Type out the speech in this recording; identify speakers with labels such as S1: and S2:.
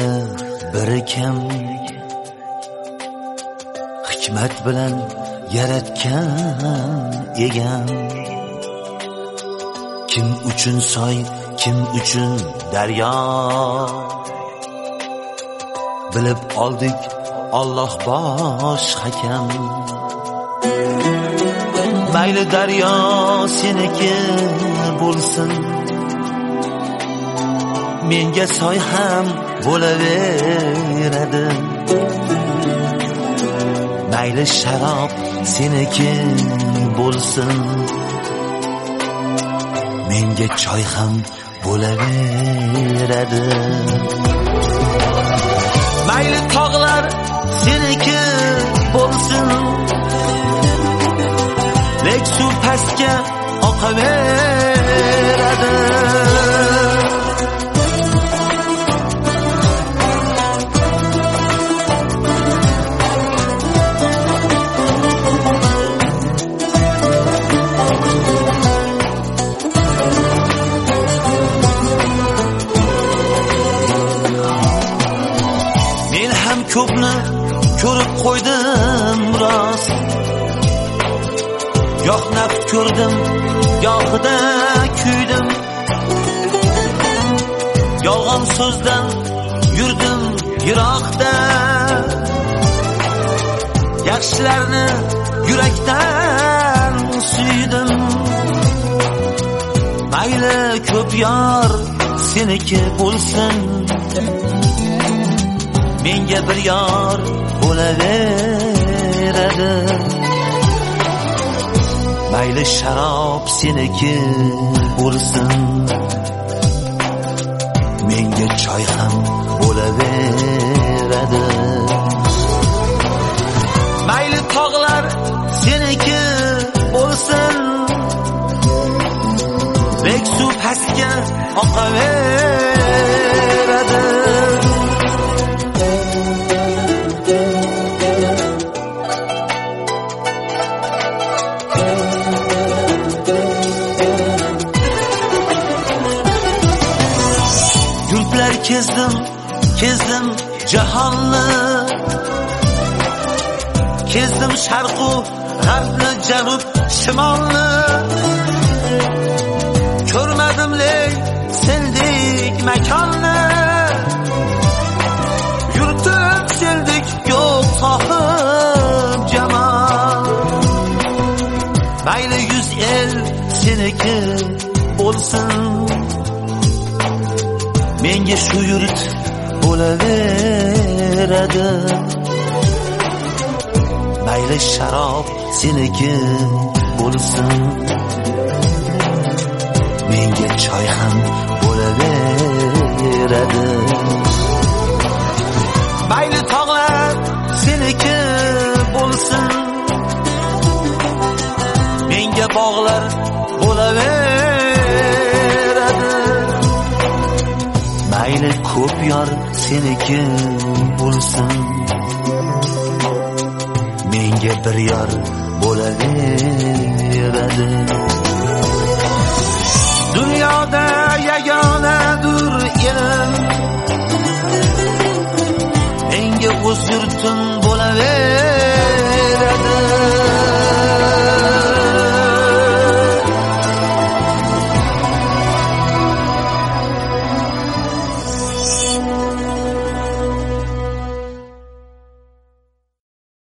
S1: biri kim? Hikmat bilan yaratgan egam. Kim uchun soy, kim uchun daryo? Bilib oldik, Alloh bosh hakam. Mayli daryo seniki bo'lsin, menga soy ham bo'laveradi. Mayli sharob seniki bo'lsin, menga choy ham bo'laveradi. Mayli tog'lar seniki bo'lsin, lek suv pastga oqaveradi. Men ham ko'pni ko'rib qo'ydim rost, goh nafs ko'rdim, gohida kuydim. Yolg'on so'zdan yurdim yiroqda, yaxshilarni yurakdan suydim. Mayli ko'p yor seniki bo'lsin, menga bir yor bo'laveradi. Mayli sharob seniki bo'lsin, menga choy ham bo'laveradi. Mayli tog'lar seniki bo'lsin, lek suv pastga oqaveradi. Kezdim jahonni, kezdim sharqu g'arbni, janub shimolni. Ko'rmadim lek sendek makonni, yurtim sendek yo'q sohib jamol. Mayli 100 el seniki bo'lsin, menga shu yurt bo'laveradi. Mayli sharob seniki bo'lsin, menga choy ham bo'laveradi. Mayli tog'lar seniki bo'lsin, menga bog'lar bo'laveradi. Mayli ko'p yor seniki bo'lsin, menga bir yor bo'laveradi.